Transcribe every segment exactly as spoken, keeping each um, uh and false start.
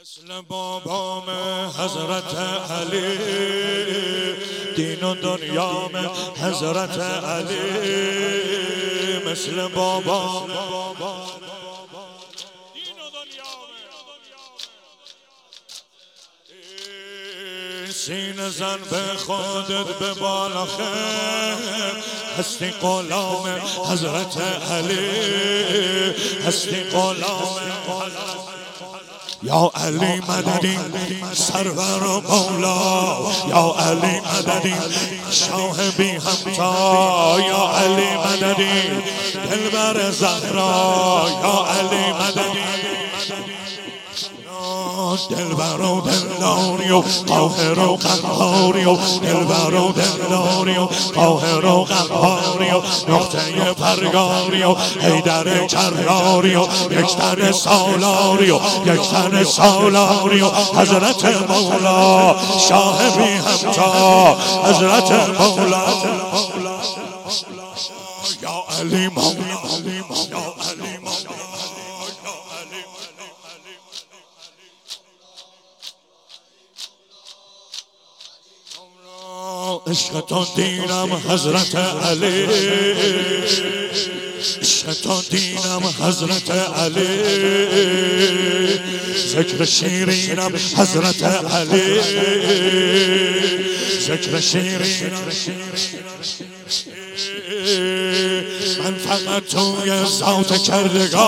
مثل بابام حضرت علی، دین و دنیا میں حضرت علی، مثل بابام دین و دنیا میں سینه زن به خودت به بالا خم، هستی غلام حضرت علی، هستی غلام یا علی مددی سرور و مولا، یا علی مددی شاه بی همتا، یا علی مددی دلبر زهرا، یا علی مددی دلبر و دلداری و قاهر و قهاری و دلبر و دلداری و قاهر و قهاری و نقطه پرگاری و حیدر کراری و یک تن سالاری و یک تن سالاری و حضرت مولا شاه بی همتا، حضرت مولا یا علی مولا، یا علی مولا. عشق دینم حضرت علی، عشق دینم حضرت علی، ذکر شیرینم حضرت علی، ذکر شیرینم. من فقط توی ذات کردگار،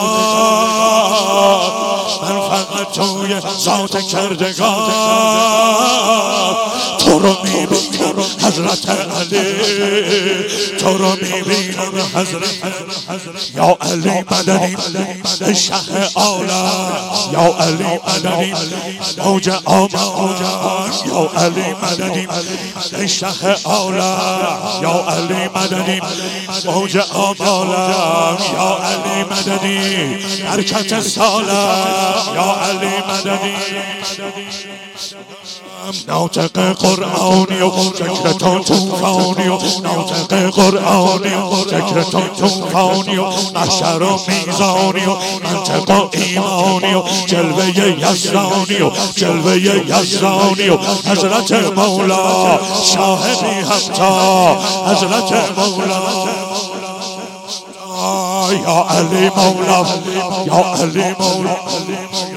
من فقط توی ذات کردگار تو رو میبینم حضرت علی، تو رو میبینم حضرت یا علی مددی شه عالم، یا علی مددی موج آمان، یا علی مددی شه عالم، یا علی مددی موج آمان، یا علی مددی حرکت سالم، یا علی مددی ناطق قرآنی و ذکرتون توفانی و ناطق قرآنی و ذکرتون توفانی و محشر و میزانی و منطق و ایمانی و جلوه یزدانی و جلوه یزدانی و حضرت مولا شاه بی همتا، حضرت مولا یا علی مولا، یا علی مولا.